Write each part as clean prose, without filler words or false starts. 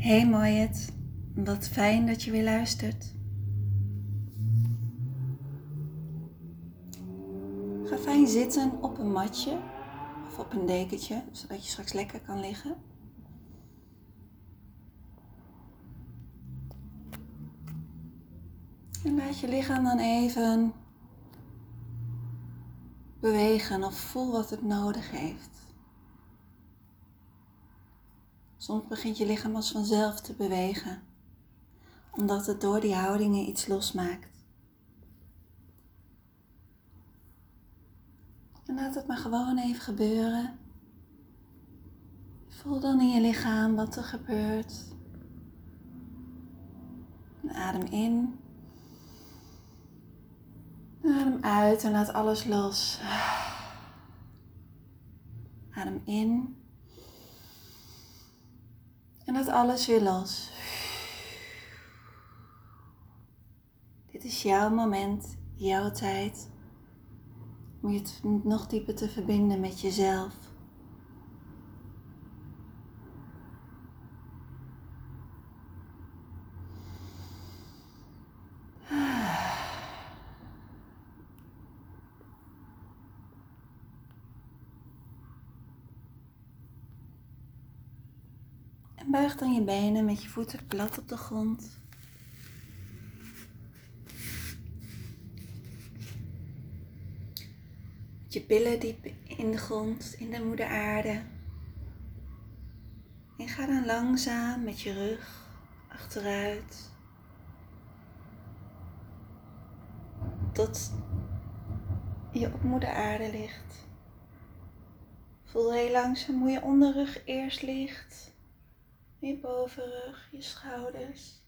Hey Moyet, wat fijn dat je weer luistert. Ga fijn zitten op een matje of op een dekentje, zodat je straks lekker kan liggen. En laat je lichaam dan even bewegen of voel wat het nodig heeft. Soms begint je lichaam als vanzelf te bewegen, omdat het door die houdingen iets losmaakt. En laat het maar gewoon even gebeuren. Voel dan in je lichaam wat er gebeurt. En adem in. Adem uit en laat alles los. Adem in. En laat alles weer los. Dit is jouw moment, jouw tijd. Om je nog dieper te verbinden met jezelf. En buig dan je benen met je voeten plat op de grond. Met je billen diep in de grond, in de moeder aarde. En ga dan langzaam met je rug achteruit. Tot je op moeder aarde ligt. Voel heel langzaam hoe je onderrug eerst ligt. Je bovenrug, je schouders.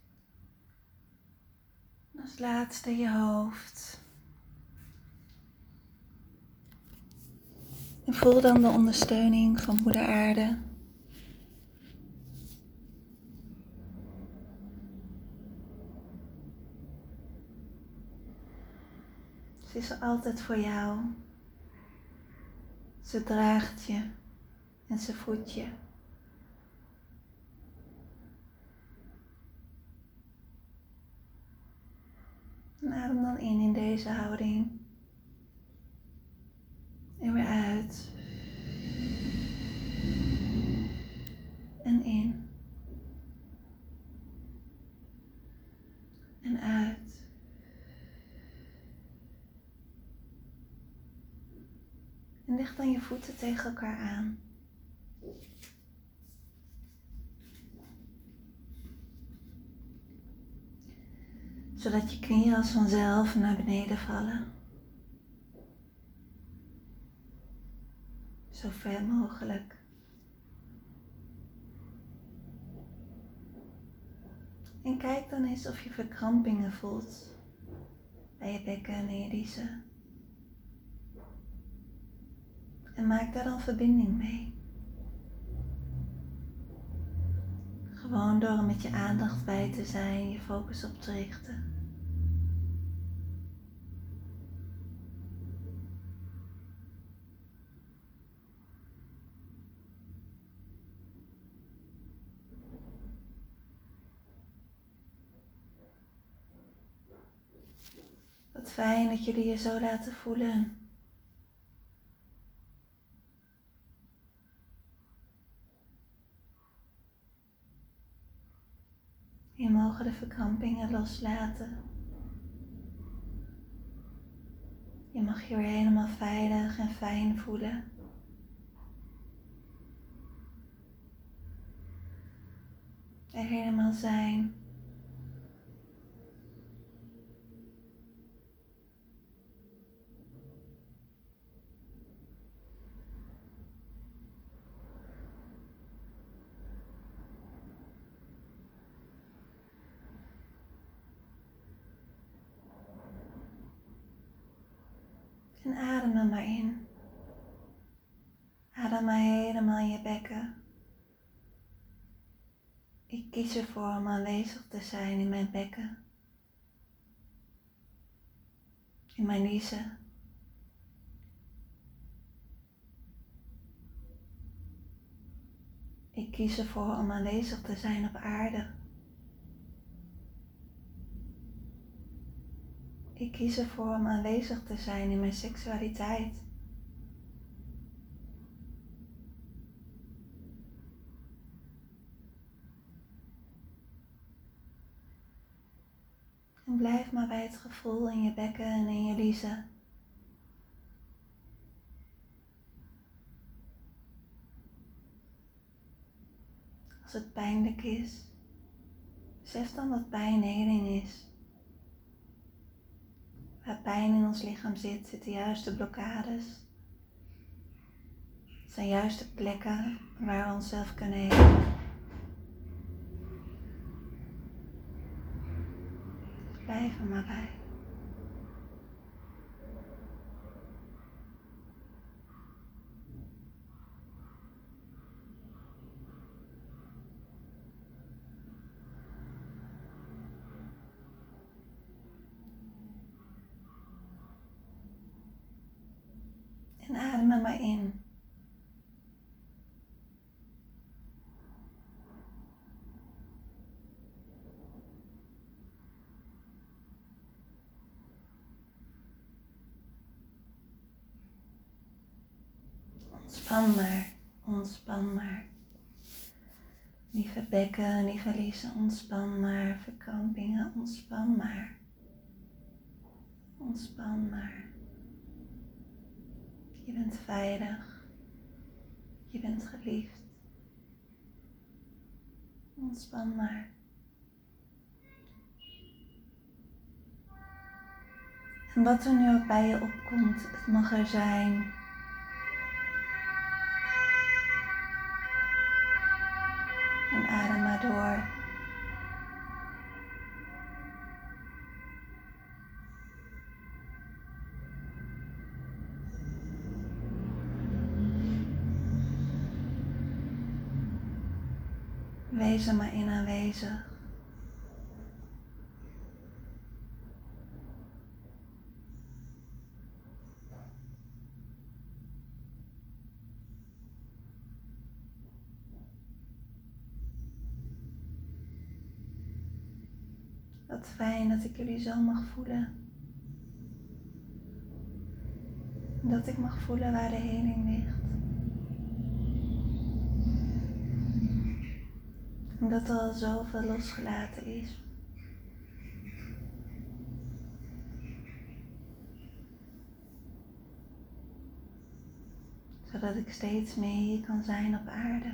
En als laatste je hoofd. En voel dan de ondersteuning van moeder aarde. Ze is er altijd voor jou. Ze draagt je en ze voedt je. En adem dan in deze houding. En weer uit. En in. En uit. En leg dan je voeten tegen elkaar aan. Zodat je knieën als vanzelf naar beneden vallen. Zo ver mogelijk. En kijk dan eens of je verkrampingen voelt bij je bekken en je riezen. En maak daar dan verbinding mee. Gewoon door er met je aandacht bij te zijn, je focus op te richten. Wat fijn dat jullie je zo laten voelen. Je mag de verkrampingen loslaten. Je mag je weer helemaal veilig en fijn voelen. Er helemaal zijn. En adem er maar in. Adem maar helemaal in je bekken. Ik kies ervoor om aanwezig te zijn in mijn bekken. In mijn riezen. Ik kies ervoor om aanwezig te zijn op aarde. Ik kies ervoor om aanwezig te zijn in mijn seksualiteit. En blijf maar bij het gevoel in je bekken en in je liezen. Als het pijnlijk is, besef dan dat pijn heling is. Waar pijn in ons lichaam zit, zitten juist de blokkades. Het zijn juist de plekken waar we onszelf kunnen helen. Dus blijf er maar bij. En adem er maar in. Ontspan maar, ontspan maar. Lieve bekken, lieve liezen, ontspan maar. Verkrampingen, ontspan maar. Ontspan maar. Je bent veilig. Je bent geliefd. Ontspan maar. En wat er nu ook bij je opkomt, het mag er zijn. En adem maar door. Wees er maar in aanwezig. Wat fijn dat ik jullie zo mag voelen. En dat ik mag voelen waar de heling ligt. En dat er al zoveel losgelaten is. Zodat ik steeds meer hier kan zijn op aarde.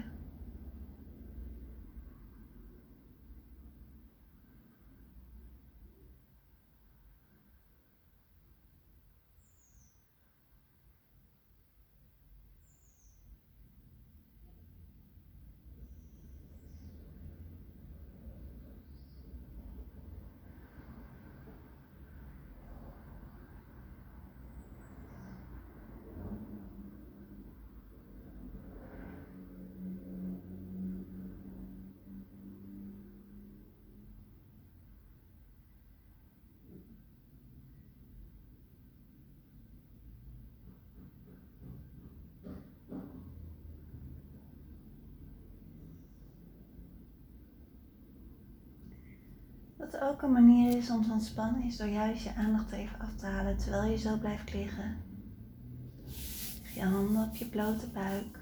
Wat ook een manier is om te ontspannen, is door juist je aandacht even af te halen terwijl je zo blijft liggen. Leg je handen op je blote buik.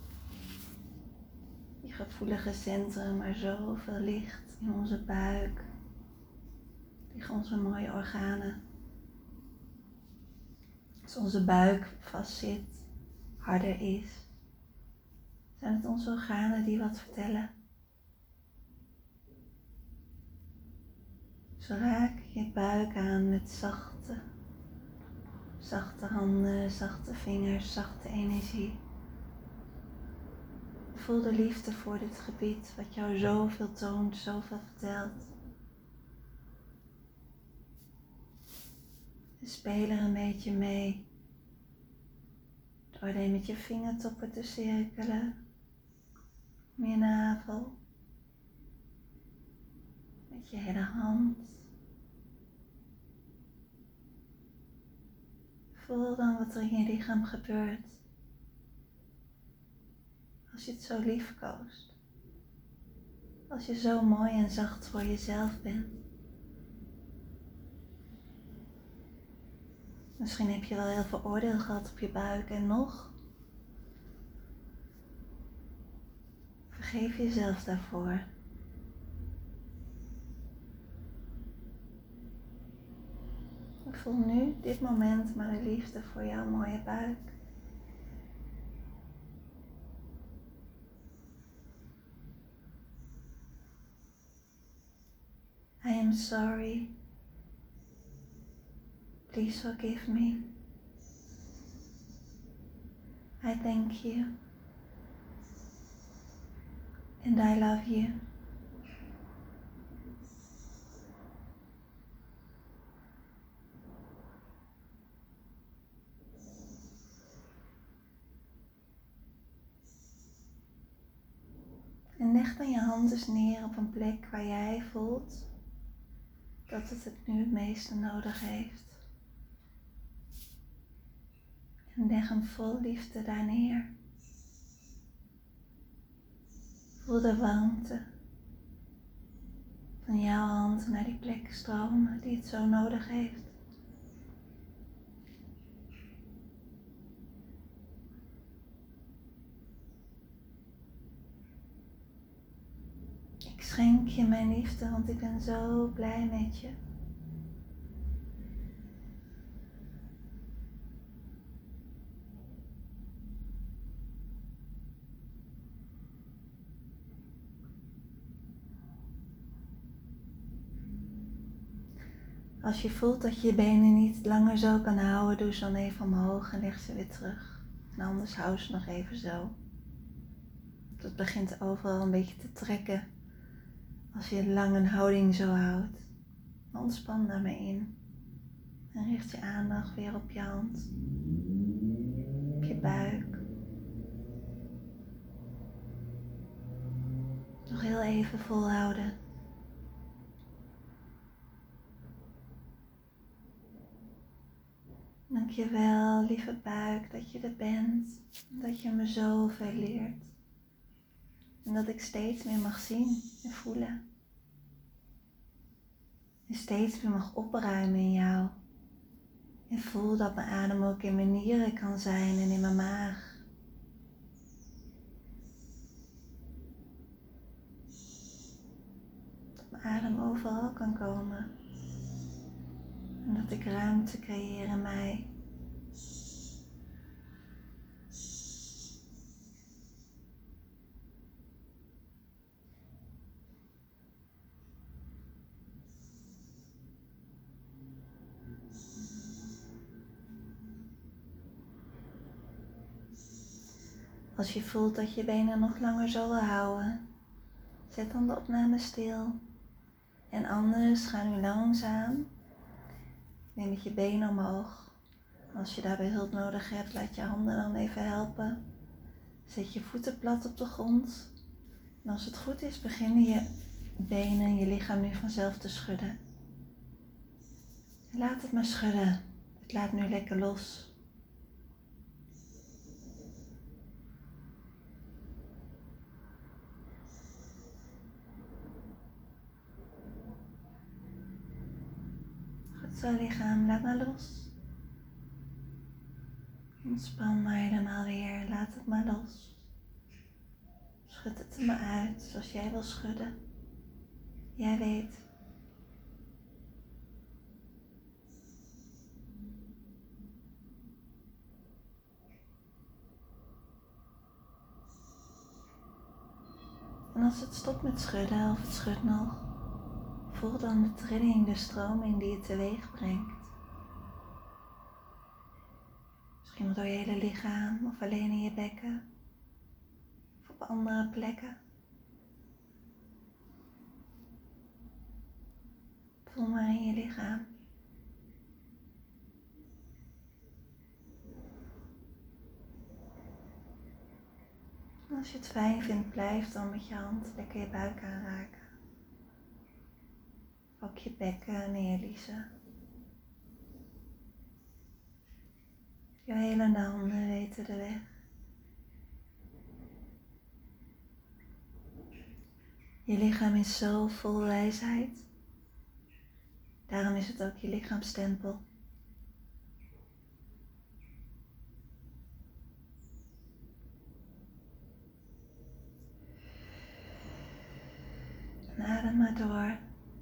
Je gevoelige centrum, waar zoveel ligt in onze buik. Liggen onze mooie organen. Als onze buik vastzit, harder is, zijn het onze organen die wat vertellen. Dus raak je buik aan met zachte handen, zachte vingers, zachte energie. Voel de liefde voor dit gebied wat jou zoveel toont, zoveel vertelt. En speel er een beetje mee. Door alleen met je vingertoppen te cirkelen. Om je navel. Met je hele hand. Voel dan wat er in je lichaam gebeurt. Als je het zo lief koost. Als je zo mooi en zacht voor jezelf bent. Misschien heb je wel heel veel oordeel gehad op je buik en nog. Vergeef jezelf daarvoor. Ik voel nu, dit moment, maar de liefde voor jouw mooie buik. I am sorry. Please forgive me. I thank you. And I love you. En leg dan je hand eens neer op een plek waar jij voelt dat het nu het meeste nodig heeft. En leg hem vol liefde daar neer. Voel de warmte van jouw hand naar die plek stromen die het zo nodig heeft. Ik schenk je mijn liefde, want ik ben zo blij met je. Als je voelt dat je je benen niet langer zo kan houden, doe ze dan even omhoog en leg ze weer terug. En anders hou ze nog even zo. Het begint overal een beetje te trekken als je lang een houding zo houdt. Ontspan daarmee in. En richt je aandacht weer op je hand, op je buik. Nog heel even volhouden. Dankjewel, lieve buik, dat je er bent. Dat je me zoveel leert. En dat ik steeds meer mag zien en voelen. En steeds meer mag opruimen in jou. En voel dat mijn adem ook in mijn nieren kan zijn en in mijn maag. Dat mijn adem overal kan komen. En dat ik ruimte creëer in mij. Als je voelt dat je benen nog langer zo wil houden, zet dan de opname stil. En anders ga nu langzaam. Neem met je benen omhoog. Als je daarbij hulp nodig hebt, laat je handen dan even helpen. Zet je voeten plat op de grond. En als het goed is, beginnen je benen en je lichaam nu vanzelf te schudden. En laat het maar schudden. Het laat nu lekker los. Goed zo lichaam, laat maar los. Ontspan maar helemaal weer, laat het maar los. Schud het er maar uit zoals jij wil schudden. Jij weet. En als het stopt met schudden of het schudt nog, voel dan de trilling, de stroming die het teweeg brengt. Misschien wel door je hele lichaam of alleen in je bekken of op andere plekken. Voel maar in je lichaam. En als je het fijn vindt, blijf dan met je hand lekker je buik aanraken. Ook je bekken neerliezen. Je hele handen weten de weg. Je lichaam is zo vol wijsheid. Daarom is het ook je lichaamstempel. En adem maar door.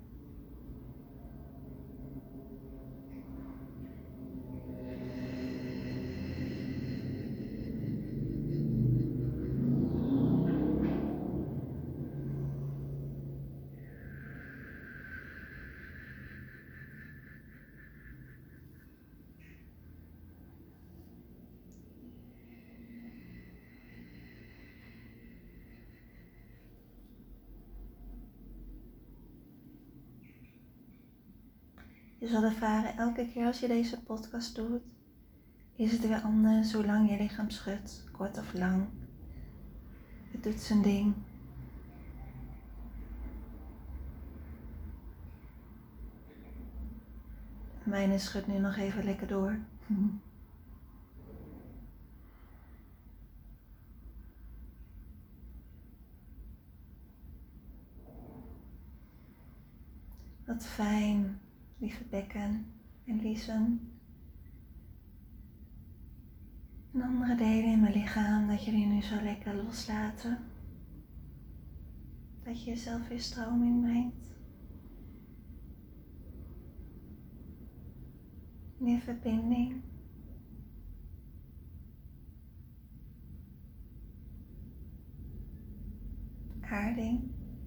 Je zal ervaren elke keer als je deze podcast doet, is het weer anders hoe lang je lichaam schudt, kort of lang. Het doet zijn ding. Mijne schudt nu nog even lekker door. Wat fijn, lieve bekken en liezen. En andere delen in mijn lichaam dat jullie nu zo lekker loslaten. Dat je jezelf weer stroming brengt. Meer verbinding. Aarding.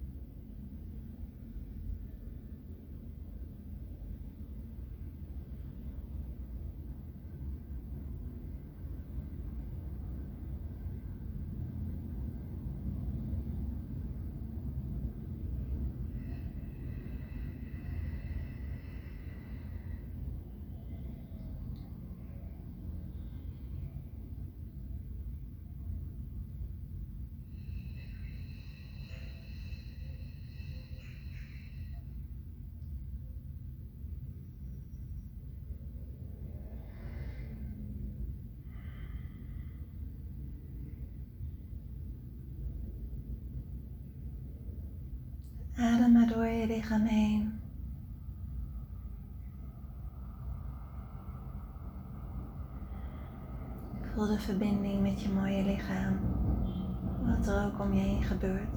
Adem maar door je lichaam heen. Voel de verbinding met je mooie lichaam. Wat er ook om je heen gebeurt.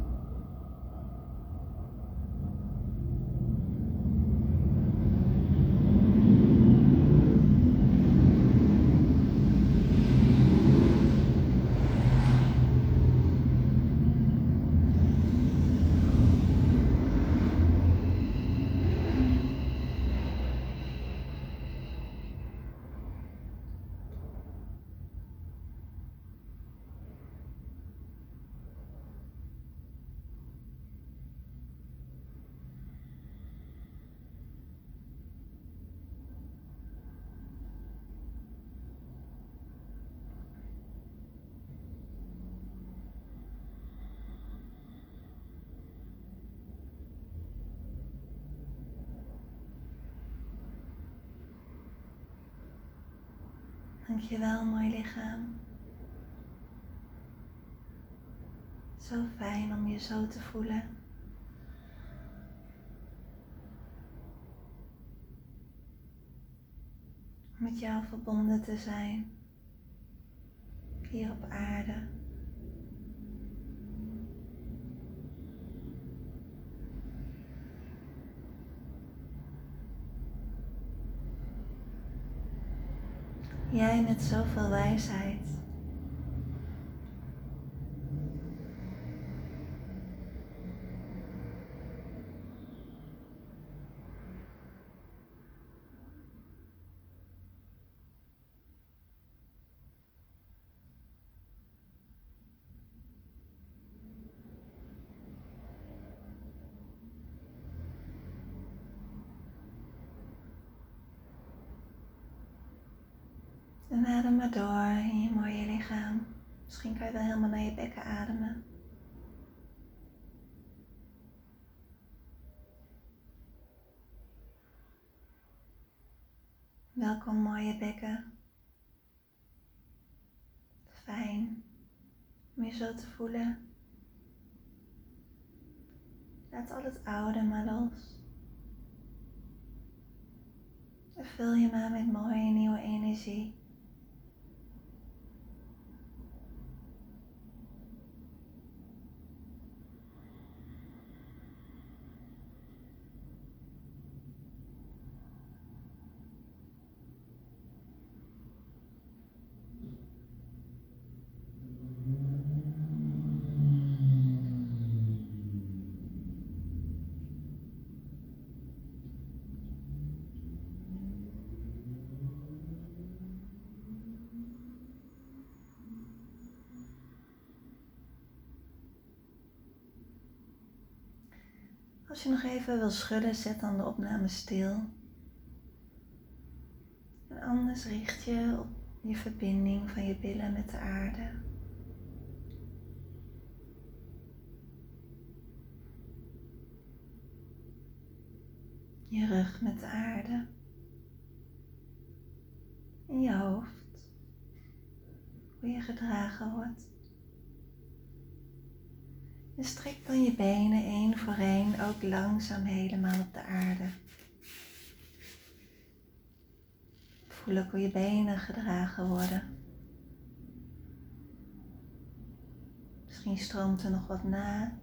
Dankjewel, mooi lichaam. Zo fijn om je zo te voelen. Met jou verbonden te zijn. Hier op aarde. Jij met zoveel wijsheid. En adem maar door in je mooie lichaam. Misschien kan je wel helemaal naar je bekken ademen. Welkom mooie bekken. Fijn om je zo te voelen. Laat al het oude maar los. En vul je maar met mooie nieuwe energie. Als je nog even wil schudden, zet dan de opname stil. En anders richt je op je verbinding van je billen met de aarde. Je rug met de aarde. En je hoofd. Hoe je gedragen wordt. En strek dan je benen één voor één ook langzaam helemaal op de aarde. Voel ook hoe je benen gedragen worden. Misschien stroomt er nog wat na.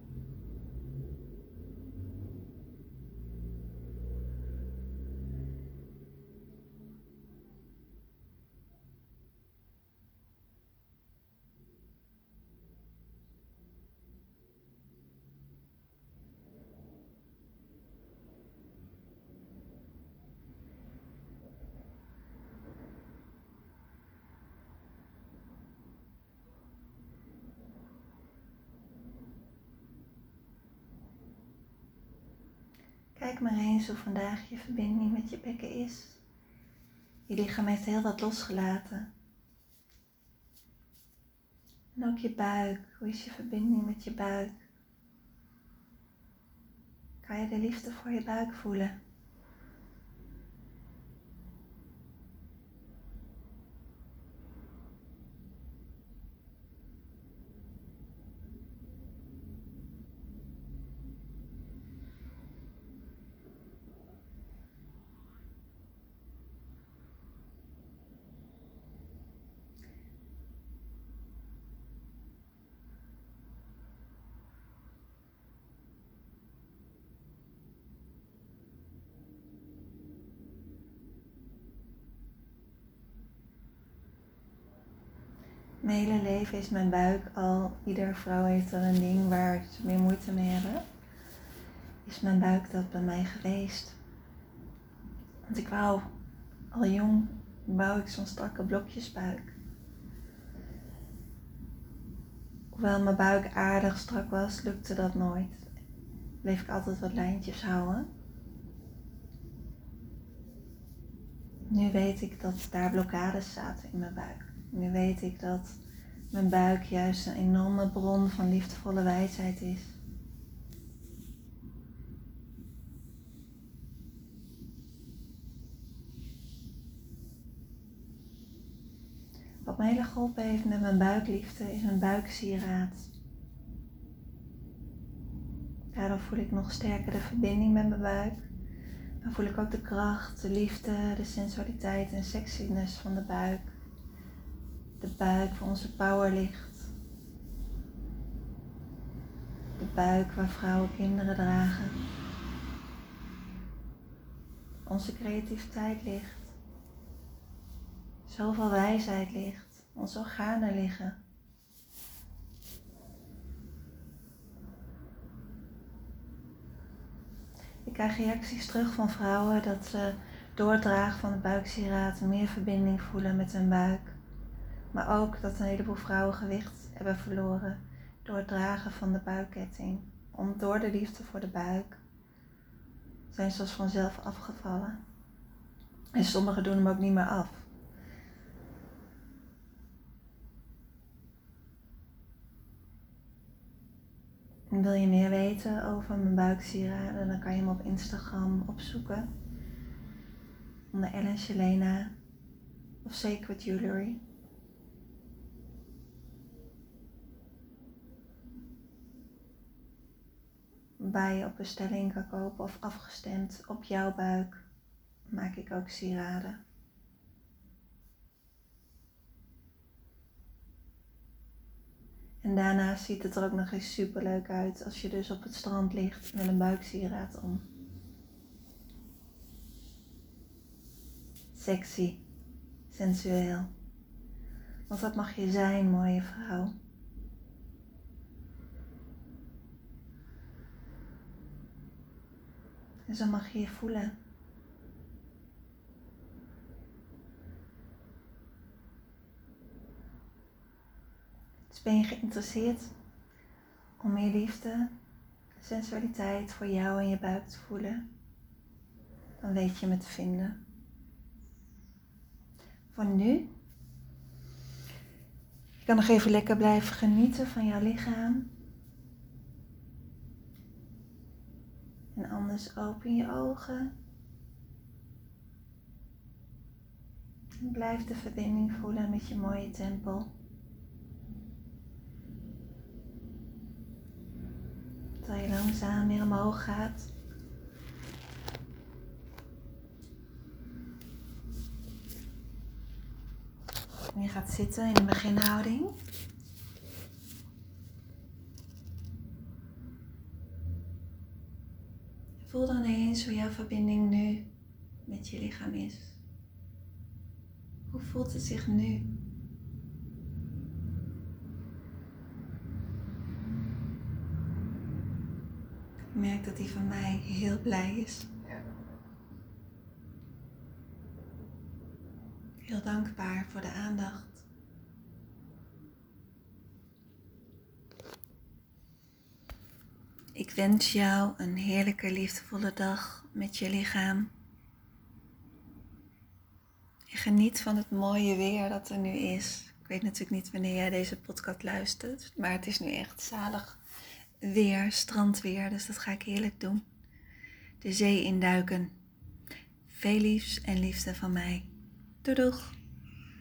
Kijk maar eens hoe vandaag je verbinding met je bekken is. Je lichaam heeft heel wat losgelaten. En ook je buik. Hoe is je verbinding met je buik? Kan je de liefde voor je buik voelen? Mijn hele leven is mijn buik al, iedere vrouw heeft er een ding waar ze meer moeite mee hebben. Is mijn buik dat bij mij geweest? Want ik al jong wou ik zo'n strakke blokjesbuik. Hoewel mijn buik aardig strak was, lukte dat nooit. Bleef ik altijd wat lijntjes houden. Nu weet ik dat daar blokkades zaten in mijn buik. Nu weet ik dat mijn buik juist een enorme bron van liefdevolle wijsheid is. Wat me heel geholpen heeft met mijn buikliefde is een buiksieraad. Daardoor voel ik nog sterker de verbinding met mijn buik. Dan voel ik ook de kracht, de liefde, de sensualiteit en sexiness van de buik. De buik waar onze power ligt. De buik waar vrouwen kinderen dragen. Onze creativiteit ligt. Zoveel wijsheid ligt. Onze organen liggen. Ik krijg reacties terug van vrouwen dat ze door het dragen van de buiksieraad meer verbinding voelen met hun buik. Maar ook dat een heleboel vrouwen gewicht hebben verloren door het dragen van de buikketting. Door de liefde voor de buik zijn ze als vanzelf afgevallen. En sommigen doen hem ook niet meer af. En wil je meer weten over mijn buiksieraden, dan kan je hem op Instagram opzoeken. Onder Ellen Shelena of Sacred Jewelry. waar je op bestelling kan kopen of afgestemd op jouw buik maak ik ook sieraden. En daarnaast ziet het er ook nog eens super leuk uit als je dus op het strand ligt met een buiksieraad om. Sexy, sensueel. Want dat mag je zijn, mooie vrouw. En zo mag je je voelen. Dus ben je geïnteresseerd om meer liefde, sensualiteit voor jou en je buik te voelen, dan weet je me te vinden. Voor nu, je kan nog even lekker blijven genieten van jouw lichaam. En anders open je ogen. En blijf de verbinding voelen met je mooie tempel. Terwijl je langzaam weer omhoog gaat. En je gaat zitten in de beginhouding. Voel dan eens hoe jouw verbinding nu met je lichaam is. Hoe voelt het zich nu? Ik merk dat die van mij heel blij is. Heel dankbaar voor de aandacht. Ik wens jou een heerlijke, liefdevolle dag met je lichaam. En geniet van het mooie weer dat er nu is. Ik weet natuurlijk niet wanneer jij deze podcast luistert, maar het is nu echt zalig weer, strandweer, dus dat ga ik heerlijk doen. De zee induiken. Veel liefs en liefde van mij. Doei doeg!